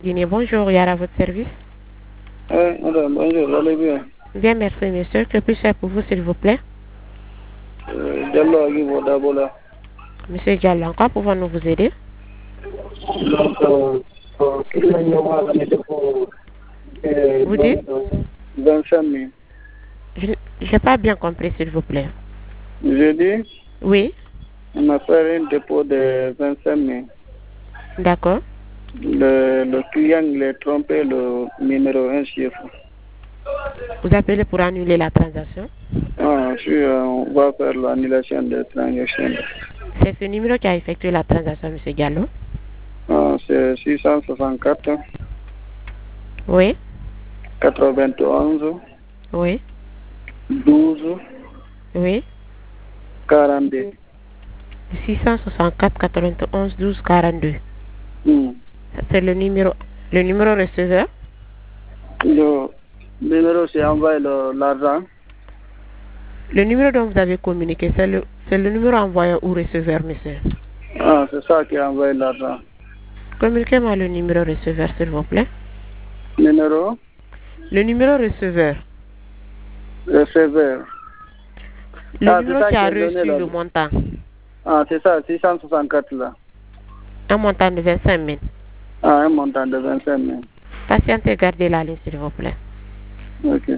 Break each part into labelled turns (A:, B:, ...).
A: Guinée, bonjour, Yara, à votre service.
B: Madame, bonjour, vous allez bien?
A: Bien, merci, monsieur. Que puis-je faire pour vous, s'il vous plaît?
B: Diallo Aguibo Dabola.
A: Monsieur Diallo, en quoi pouvons-nous vous aider?
B: Donc,
A: Vous dites?
B: 25 000.
A: Je n'ai pas bien compris, s'il vous plaît.
B: Je dis,
A: Oui,
B: on a fait un dépôt de 25 000.
A: d'accord.
B: Le client, il a trompé le numéro 1 chiffre.
A: Vous appelez pour annuler la transaction?
B: On va faire l'annulation de transaction.
A: C'est ce numéro qui a effectué la transaction, monsieur Diallo?
B: C'est 664
A: Oui,
B: 91
A: oui,
B: 12
A: oui.
B: 42.
A: 664 91 12 42. C'est le numéro receveur.
B: Le numéro, c'est envoyé l'argent.
A: Le numéro dont vous avez communiqué, c'est le numéro envoyé ou receveur, monsieur.
B: C'est ça qui a envoyé l'argent.
A: Communiquez-moi le numéro receveur, s'il vous plaît.
B: Numéro
A: Le numéro receveur.
B: receveur.
A: Le numéro qui a reçu le montant.
B: C'est ça, 664 là.
A: Un montant de 25 000.
B: Un montant de 25 000.
A: Patientez, gardez la ligne, s'il vous plaît.
B: Ok.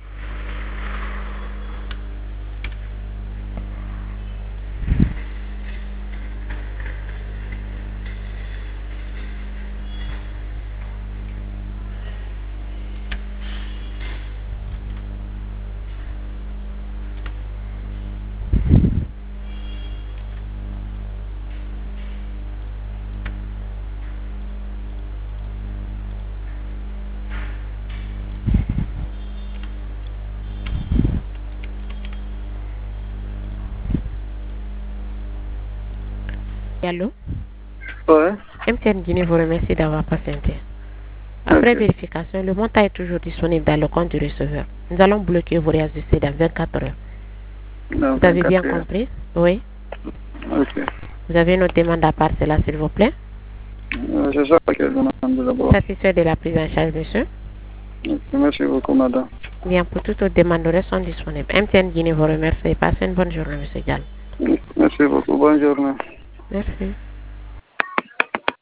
A: Allô?
B: Ouais.
A: MTN Guinée vous remercie d'avoir patienté. Après vérification, le montant est toujours disponible dans le compte du receveur. Nous allons bloquer vos réajustés dans 24 heures. Vous avez bien compris? Oui.
B: Ok.
A: Vous avez une autre demande à part cela, s'il vous plaît?
B: C'est ça que je demande d'abord.
A: Satisfait de la prise en charge, monsieur?
B: Merci beaucoup, madame.
A: Bien, pour toute autre demande, nous sont disponibles. MTN Guinée vous remercie. Passez une bonne journée, monsieur Diallo.
B: Merci beaucoup. Bonne journée.
A: Merci.